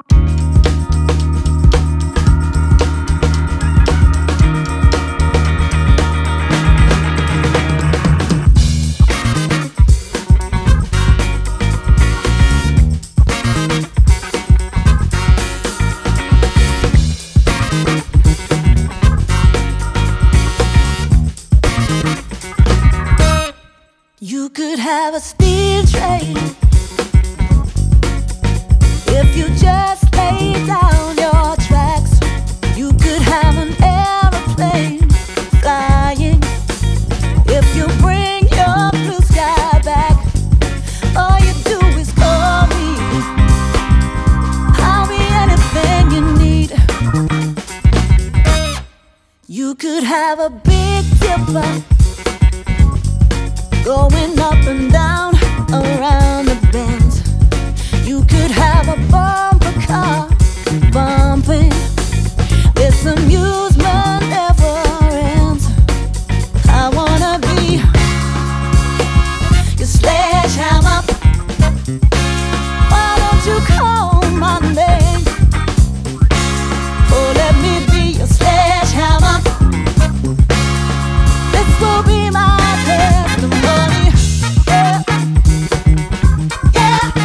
You could have a steel train if you just lay down your tracks. You could have an aeroplane flying if you bring your blue sky back. All you do is call me, I'll be anything you need. You could have a big dipper going up and down around the bends. You could have a bumper car bumping. This amusement never ends. I wanna be your sledgehammer. Why don't you call my name? Oh, let me be your sledgehammer. This will be my testimony. Yeah, yeah.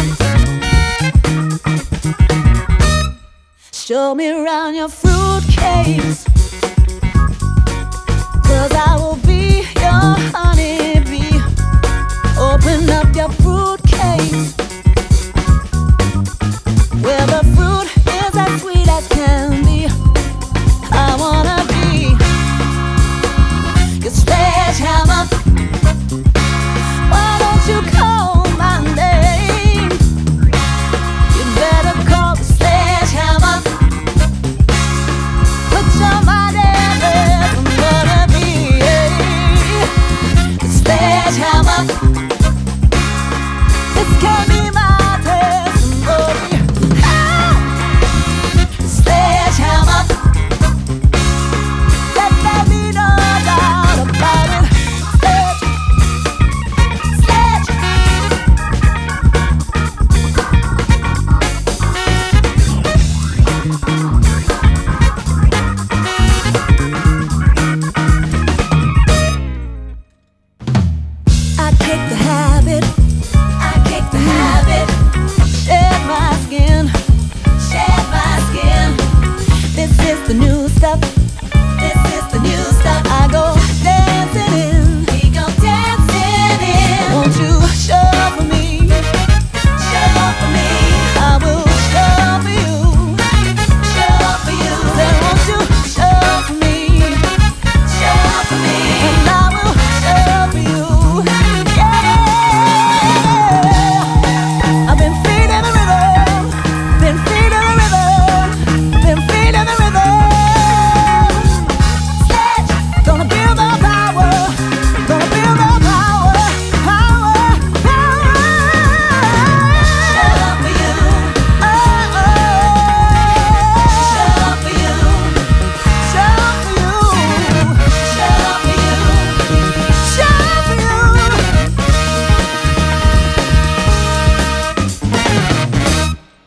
Show me around your fruitcakes, 'cause I will be your